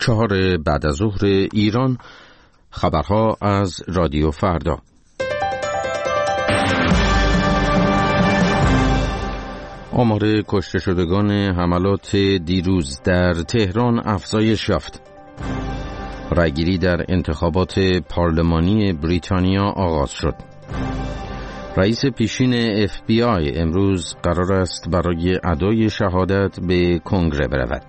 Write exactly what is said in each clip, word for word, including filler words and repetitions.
چهار بعد از ظهر ایران. خبرها از رادیو فردا. آمار کشته شدگان حملات دیروز در تهران افزایش یافت. رأیگیری در انتخابات پارلمانی بریتانیا آغاز شد. رئیس پیشین اف بی آی امروز قرار است برای ادای شهادت به کنگره برود.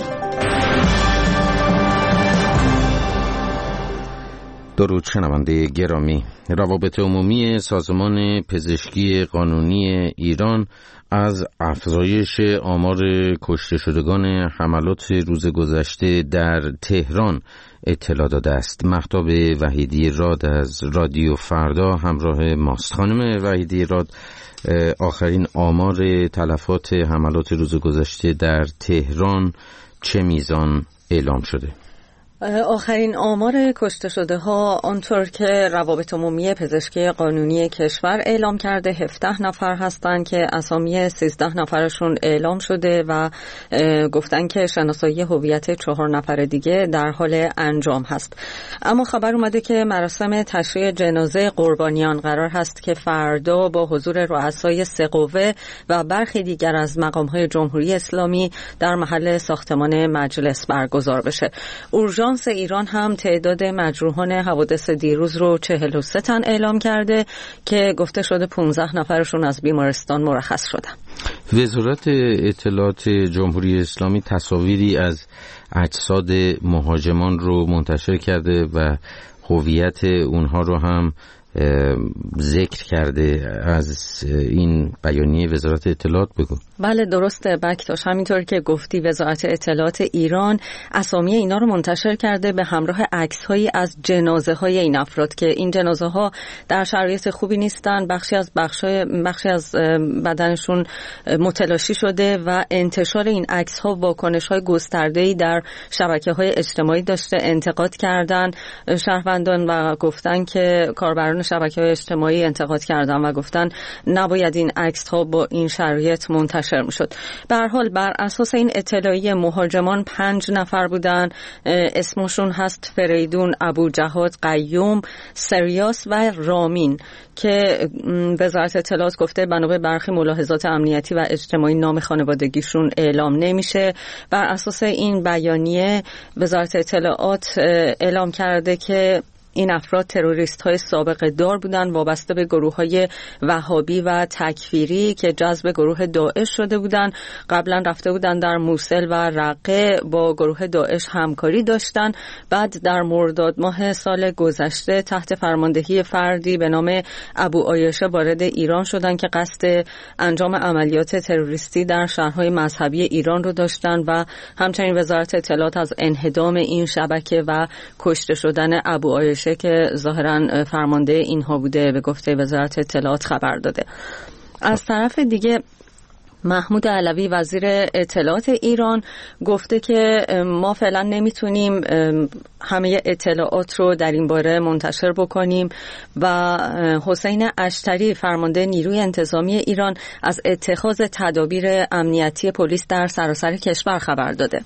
درود شنونده گرامی، روابط عمومی سازمان پزشکی قانونی ایران از افزایش آمار کشته شدگان حملات روز گذشته در تهران اطلاع داده است. مهتاب وحیدی راد از رادیو فردا همراه ماست. خانم وحیدی راد، آخرین آمار تلفات حملات روز گذشته در تهران چه میزان اعلام شده؟ آخرین آمار کشته شده ها آنطور که روابط عمومی پزشکی قانونی کشور اعلام کرده هفده نفر هستند که اسامی سیزده نفرشون اعلام شده و گفتن که شناسایی هویت چهار نفر دیگه در حال انجام هست. اما خبر اومده که مراسم تشییع جنازه قربانیان قرار هست که فردا با حضور رؤسای سه قوه و برخی دیگر از مقام‌های جمهوری اسلامی در محل ساختمان مجلس برگزار بشه. اورژانس ایران هم تعداد مجروحان حوادث دیروز رو چهل و سه تن اعلام کرده که گفته شده پانزده نفرشون از بیمارستان مرخص شدن. وزارت اطلاعات جمهوری اسلامی تصاویری از اجساد مهاجمان رو منتشر کرده و هویت اونها رو هم ذکر کرده. از این بیانیه وزارت اطلاعات بگو. بله درسته بکتاش، همینطور که گفتی وزارت اطلاعات ایران اسامی اینا رو منتشر کرده به همراه عکس‌هایی از جنازه های این افراد که این جنازه ها در شرایط خوبی نیستن، بخشی از بخشای بخشی از بدنشون متلاشی شده و انتشار این عکس‌ها واکنش‌های گسترده‌ای در شبکه‌های اجتماعی داشته. انتقاد کردن شهروندان و گفتن که کاربران شبکه‌های اجتماعی انتقاد کردن و گفتن نباید این عکس‌ها با این شرایط منتشر میشد. به هر حال بر اساس این اطلاعیه مهاجمان پنج نفر بودن. اسمشون هست فریدون، ابو جهاد، قیوم، سریاس و رامین که وزارت اطلاعات گفته بنا به برخی ملاحظات امنیتی و اجتماعی نام خانوادگیشون اعلام نمیشه. بر اساس این بیانیه وزارت اطلاعات اعلام کرده که این افراد تروریست های سابقه دار بودن وابسته به گروه های وهابی و تکفیری که جذب گروه داعش شده بودن. قبلا رفته بودن در موصل و رقه با گروه داعش همکاری داشتن. بعد در مرداد ماه سال گذشته تحت فرماندهی فردی به نام ابو عایشه وارد ایران شدن که قصد انجام عملیات تروریستی در شهرهای مذهبی ایران رو داشتن و همچنین وزارت اطلاعات از انهدام این شبکه و کشته شدن ابو عایشه که ظاهراً فرمانده اینها بوده به گفته وزارت اطلاعات خبر داده. از طرف دیگه محمود علوی وزیر اطلاعات ایران گفته که ما فعلا نمیتونیم همه اطلاعات رو در این باره منتشر بکنیم و حسین اشتری فرمانده نیروی انتظامی ایران از اتخاذ تدابیر امنیتی پلیس در سراسر کشور خبر داده.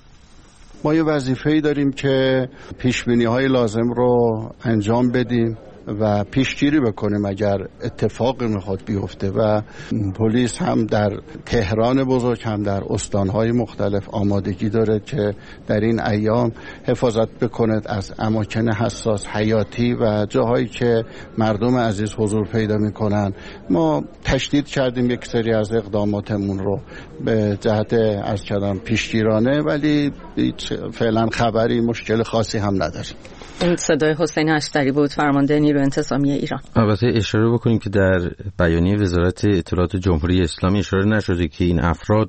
ما یه وظیفه‌ای داریم که پیش‌بینی‌های لازم رو انجام بدیم و پیشگیری بکنیم اگر اتفاقی میخواد بیفته و پلیس هم در تهران بزرگ هم در استانهای مختلف آمادگی داره که در این ایام حفاظت بکنه از اماکن حساس حیاتی و جاهایی که مردم عزیز حضور پیدا میکنن. ما تشدید کردیم یک سری از اقداماتمون رو به جهت عرض کردم پیشگیرانه، ولی فعلا خبری مشکل خاصی هم نداریم. این صدای حسین اشتری بود فرمانده نیروی انتظامی ایران. البته اشاره بکنیم که در بیانیه وزارت اطلاعات جمهوری اسلامی اشاره نشده که این افراد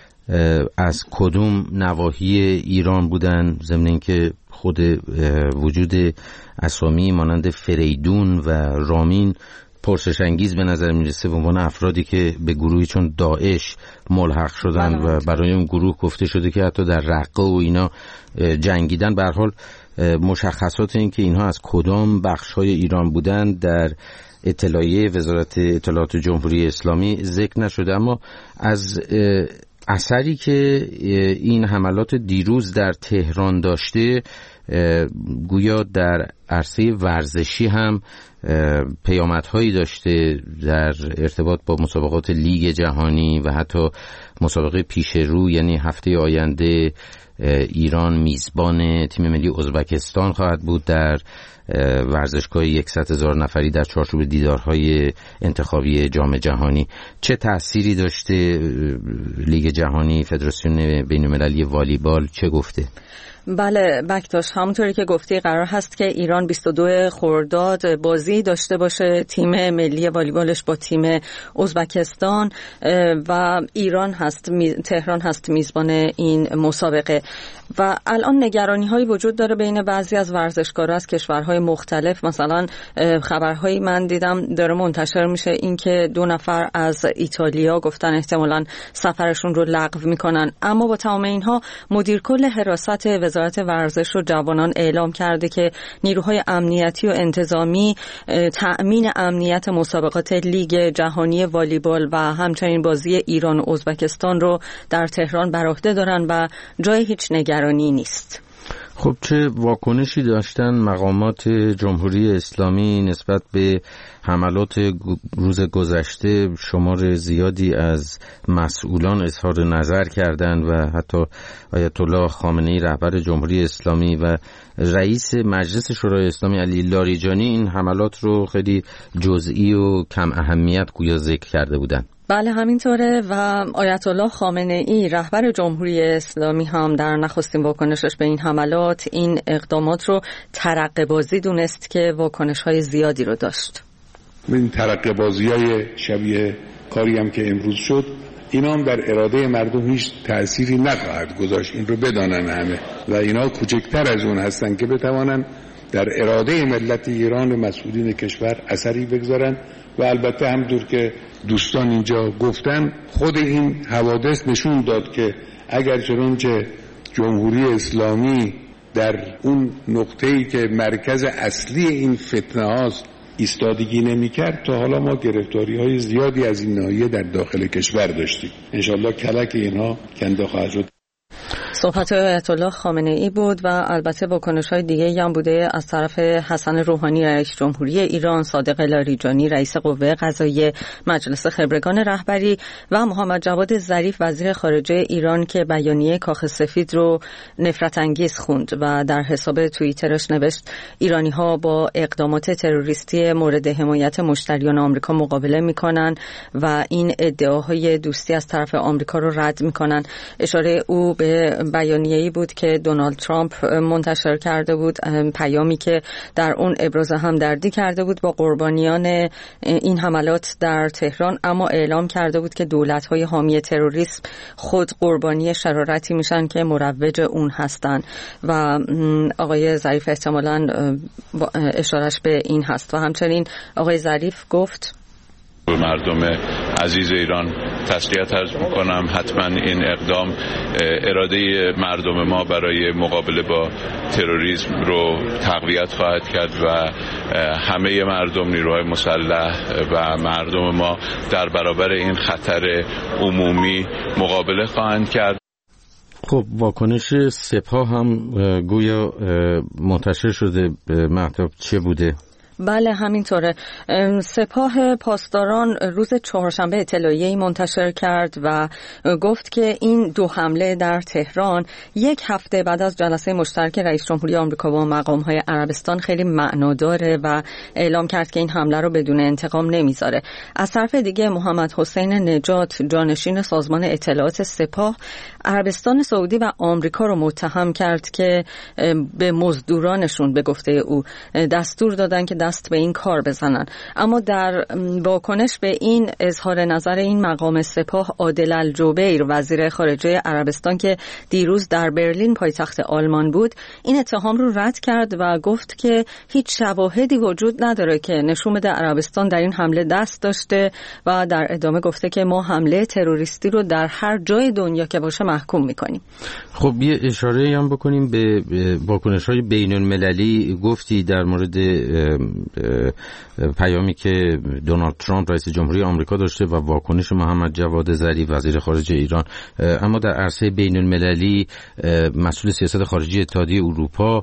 از کدوم نواحی ایران بودن، ضمن اینکه خود وجود اسامی مانند فریدون و رامین پرسش انگیز به نظر میرسه به عنوان افرادی که به گروهی چون داعش ملحق شدن و برای اون گروه گفته شده که حتی در رقه و اینا جنگیدن. به هر حال مشخصات این که اینها از کدام بخش‌های ایران بودند در اطلاعیه وزارت اطلاعات جمهوری اسلامی ذکر نشده. اما از اثری که این حملات دیروز در تهران داشته گویا در عرصه ورزشی هم پیامدهایی داشته در ارتباط با مسابقات لیگ جهانی و حتی مسابقه پیش رو، یعنی هفته آینده ایران میزبان تیم ملی ازبکستان خواهد بود در ورزشگاه یکصد هزار نفری در چارچوب دیدارهای انتخابی جام جهانی. چه تأثیری داشته لیگ جهانی؟ فدراسیون بین‌المللی والیبال چه گفته؟ بله بکتاش، همونطوری که گفتی قرار هست که ایران بیست و دو خرداد بازی داشته باشه، تیم ملی والیبالش با تیم ازبکستان، و ایران هست تهران هست میزبان این مسابقه. و الان نگرانی هایی وجود داره بین بعضی از ورزشکارا از کشورهای مختلف. مثلا خبرهایی من دیدم داره منتشر میشه این که دو نفر از ایتالیا گفتن احتمالاً سفرشون رو لغو میکنن. اما با تمام اینها مدیر کل حراست وزارت ورزش و جوانان اعلام کرده که نیروهای امنیتی و انتظامی تأمین امنیت مسابقات لیگ جهانی والیبال و همچنین بازی ایران و ازبکستان رو در تهران بر عهده دارن و جای هیچ نگرانی نیست. خب چه واکنشی داشتن مقامات جمهوری اسلامی نسبت به حملات روز گذشته؟ شمار زیادی از مسئولان اظهار نظر کردند و حتی آیت الله خامنه‌ای رهبر جمهوری اسلامی و رئیس مجلس شورای اسلامی علی لاریجانی این حملات رو خیلی جزئی و کم اهمیت گویا ذکر کرده بودند. بله همینطوره و آیت الله خامنه‌ای رهبر جمهوری اسلامی هم در نخستین واکنشش به این حملات این اقدامات رو ترقه بازی دونست که واکنش‌های زیادی رو داشت. این ترقه بازی‌های شبیه کاری هم که امروز شد، اینا هم در اراده مردم هیچ تأثیری نخواهد گذاشت، این رو بدانن همه، و اینا کوچکتر از اون هستن که بتوانن در اراده ملت ایران و مسئولین کشور اثری بگذارن. و البته همونطور که دوستان اینجا گفتن، خود این حوادث نشون داد که اگر چنانچه جمهوری اسلامی در اون نقطه‌ای که مرکز اصلی این فتنه هاست ایستادگی نمی کرد، تا حالا ما گرفتاری های زیادی از این ناحیه در داخل کشور داشتیم. انشالله کلک اینها کنده خواهد شد. صحبت آیت الله خامنه‌ای بود و البته واکنش‌های دیگه‌ای هم بوده از طرف حسن روحانی رئیس جمهوری ایران، صادق لاریجانی رئیس قوه قضاییه، مجلس خبرگان رهبری و محمد جواد ظریف وزیر خارجه ایران که بیانیه کاخ سفید رو نفرت انگیز خوند و در حساب توییترش نوشت ایرانی‌ها با اقدامات تروریستی مورد حمایت مشتریان آمریکا مقابله می‌کنن و این ادعاهای دوستی از طرف آمریکا رو رد می‌کنن. اشاره او به بیانیه‌ای بود که دونالد ترامپ منتشر کرده بود، پیامی که در اون ابراز همدردی کرده بود با قربانیان این حملات در تهران، اما اعلام کرده بود که دولت‌های حامی تروریسم خود قربانی شرارتی میشن که مروج اون هستن. و آقای ظریف احتمالاً اشارش به این هست. و همچنین آقای ظریف گفت مردم عزیز ایران تسلیت عرض میکنم. حتما این اقدام اراده مردم ما برای مقابله با تروریسم رو تقویت خواهد کرد و همه مردم، نیروهای مسلح و مردم ما در برابر این خطر عمومی مقابله خواهند کرد. خب واکنش سپاه هم گویا منتشر شده، مهتاب چه بوده؟ بله همینطوره. سپاه پاسداران روز چهارشنبه اطلاعیه‌ای منتشر کرد و گفت که این دو حمله در تهران یک هفته بعد از جلسه مشترک رئیس جمهوری آمریکا با مقام‌های عربستان خیلی معناداره و اعلام کرد که این حمله رو بدون انتقام نمیذاره. از طرف دیگه محمد حسین نجات جانشین سازمان اطلاعات سپاه عربستان سعودی و آمریکا رو متهم کرد که به مزدورانشون به گفته او دستور دادن که دست به این کار بزنن. اما در واکنش به این اظهار نظر این مقام سپاه، عادل الجبیر وزیر خارجه عربستان که دیروز در برلین پایتخت آلمان بود این اتهام رو رد کرد و گفت که هیچ شواهدی وجود نداره که نشون بده عربستان در این حمله دست داشته و در ادامه گفته که ما حمله تروریستی رو در هر جای دنیا که باشه محکوم میکنیم. خب یه اشاره هم بکنیم به واکنش‌های بین‌المللی. گفتی در مورد پیامی که دونالد ترامپ رئیس جمهوری آمریکا داشته و واکنش محمد جواد ظریف وزیر خارجه ایران، اما در عرصه بین‌المللی مسئول سیاست خارجی اتحادیه اروپا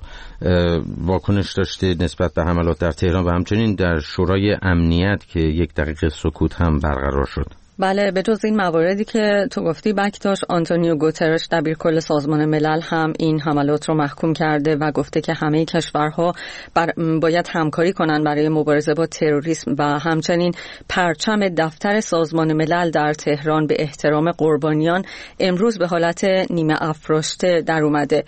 واکنش داشته نسبت به حملات در تهران و همچنین در شورای امنیت که یک دقیقه سکوت هم برقرار شد. بله، به جز این مواردی که تو گفتی بکتاش، آنتونیو گوترش دبیرکل سازمان ملل هم این حملات رو محکوم کرده و گفته که همه کشورها باید همکاری کنند برای مبارزه با تروریسم و همچنین پرچم دفتر سازمان ملل در تهران به احترام قربانیان امروز به حالت نیمه افراشته در اومده.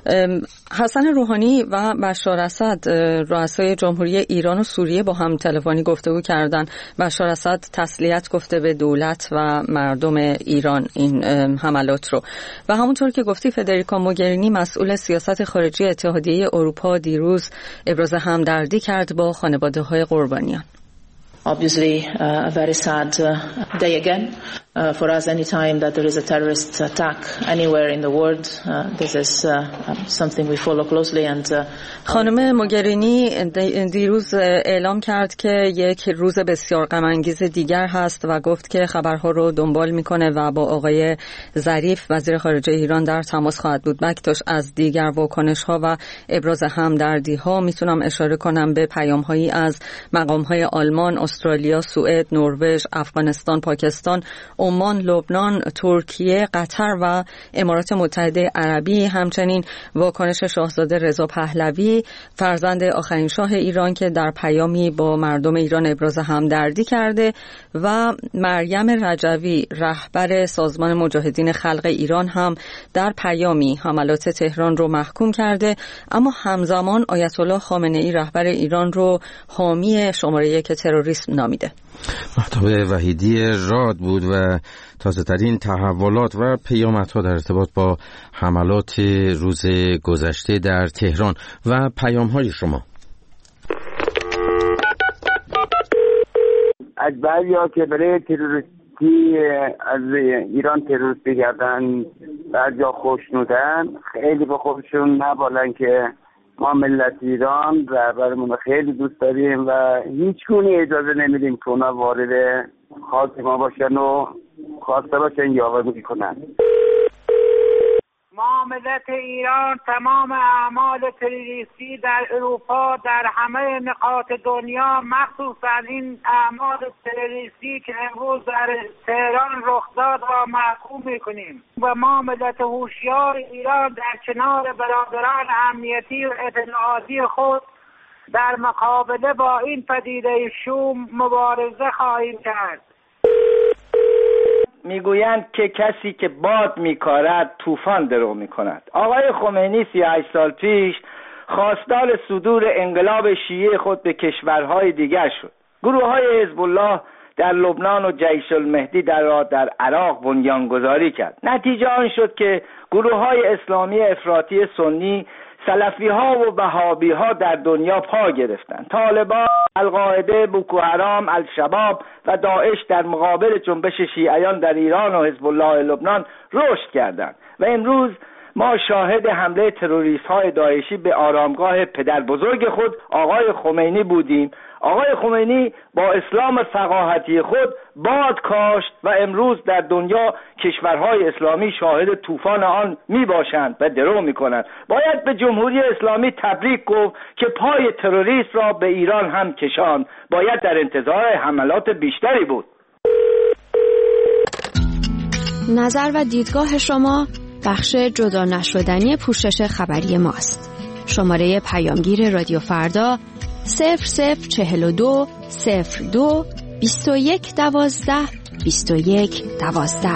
حسن روحانی و بشار اسد رؤسای جمهوری ایران و سوریه با هم تلفنی گفتگو کردند. بشار اسد تسلیت گفته به دولت و مردم ایران این حملات رو و همونطور که گفتی فدریکا موگرینی مسئول سیاست خارجی اتحادیه اروپا دیروز ابراز همدردی کرد با خانواده‌های قربانیان. Obviously, uh, a very sad uh, day again uh, for us. Any time that there is a terrorist attack anywhere in the world, uh, this is uh, something we follow closely. And uh, خانم موگرینی دیروز اعلام کرد که یک روز بسیار غم انگیز دیگر هست و گفت که خبرها رو دنبال میکنه و با آقای ظریف وزیر خارجه ایران در تماس خواهد بود. بکتاش از دیگر واکنش ها و ابراز همدردی ها میتونم اشاره کنم به پیام هایی از مقام های آلمان، استرالیا، سوئد، نروژ، افغانستان، پاکستان، عمان، لبنان، ترکیه، قطر و امارات متحده عربی، همچنین واکنش شاهزاده رضا پهلوی فرزند آخرین شاه ایران که در پیامی با مردم ایران ابراز همدردی کرده و مریم رجوی رهبر سازمان مجاهدین خلق ایران هم در پیامی حملات تهران رو محکوم کرده، اما همزمان آیت الله خامنه ای رهبر ایران رو حامی شماره یک تروریسم نامیده. مهتاب وحیدی راد بود و تازه ترین تحولات و پیامدها در ارتباط با حملات روز گذشته در تهران و پیام‌های شما. از بعضیا که برای تروریستی از ایران تروریستی کردن بعضیا خوشنودن، خیلی به خودشون نبالن که ما ملت ایران رهبرمون خیلی دوست داریم و هیچ گونه اجازه نمیدیم که اونا وارد خاک ما باشن و خواسته باشن یاوه‌گویی کنن. ما ملت ایران تمام اعمال تروریستی در اروپا در همه نقاط دنیا، مخصوصا این اعمال تروریستی که امروز در تهران رخ داد را محکوم میکنیم و ما ملت هوشیار ایران در کنار برادران امنیتی و اطلاعاتی خود در مقابله با این پدیده شوم مبارزه خواهیم کرد. میگویند که کسی که باد میکارد طوفان درو میکند. آقای خمینی سی و هشت سال پیش خواستار صدور انقلاب شیعه خود به کشورهای دیگر شد. گروه های حزب الله در لبنان و جیش المهدی در در عراق بنیانگذاری کرد. نتیجه آن شد که گروه های اسلامی افراطی سنی، سلفی ها و وهابی ها در دنیا پا گرفتند. طالبان، القاعده، بوکو حرام، الشباب و داعش در مقابل جنبش شیعیان در ایران و حزب الله لبنان رشد کردند و امروز ما شاهد حمله تروریست های داعشی به آرامگاه پدر بزرگ خود آقای خمینی بودیم. آقای خمینی با اسلام فقاهتی خود باد کاشت و امروز در دنیا کشورهای اسلامی شاهد طوفان آن می باشند و درو می کنند. باید به جمهوری اسلامی تبریک گفت که پای تروریست را به ایران هم کشاند. باید در انتظار حملات بیشتری بود. نظر و دیدگاه شما بخش جدا نشدنی پوشش خبری ماست. شماره پیامگیر رادیو فردا صفر صفر چهل و دو صفر دو بیست و یک دوازده بیست و یک دوازده.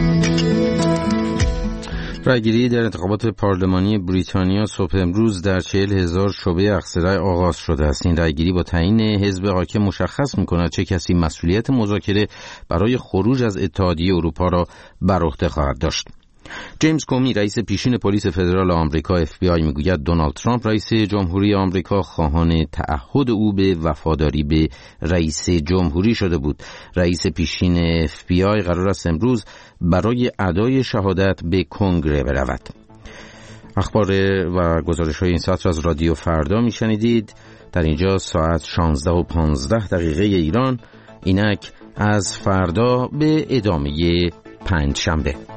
رایگیری در انتخابات پارلمانی بریتانیا صبح امروز در چهل هزار شعبه اقصی آغاز شده است. این رایگیری با تعیین حزب حاکم مشخص می‌کند چه کسی مسئولیت مذاکره برای خروج از اتحادیه اروپا را بر عهده خواهد داشت. جیمز کومی رئیس پیشین پلیس فدرال آمریکا اف بی آی میگوید دونالد ترامپ رئیس جمهوری آمریکا خواهان تعهد او به وفاداری به رئیس جمهوری شده بود. رئیس پیشین اف بی آی قرار است امروز برای ادای شهادت به کنگره برود. اخبار و گزارش‌های این ساعت را از رادیو فردا میشنیدید. در اینجا ساعت شانزده و پانزده دقیقه ایران. اینک از فردا به ادامه پنج شنبه.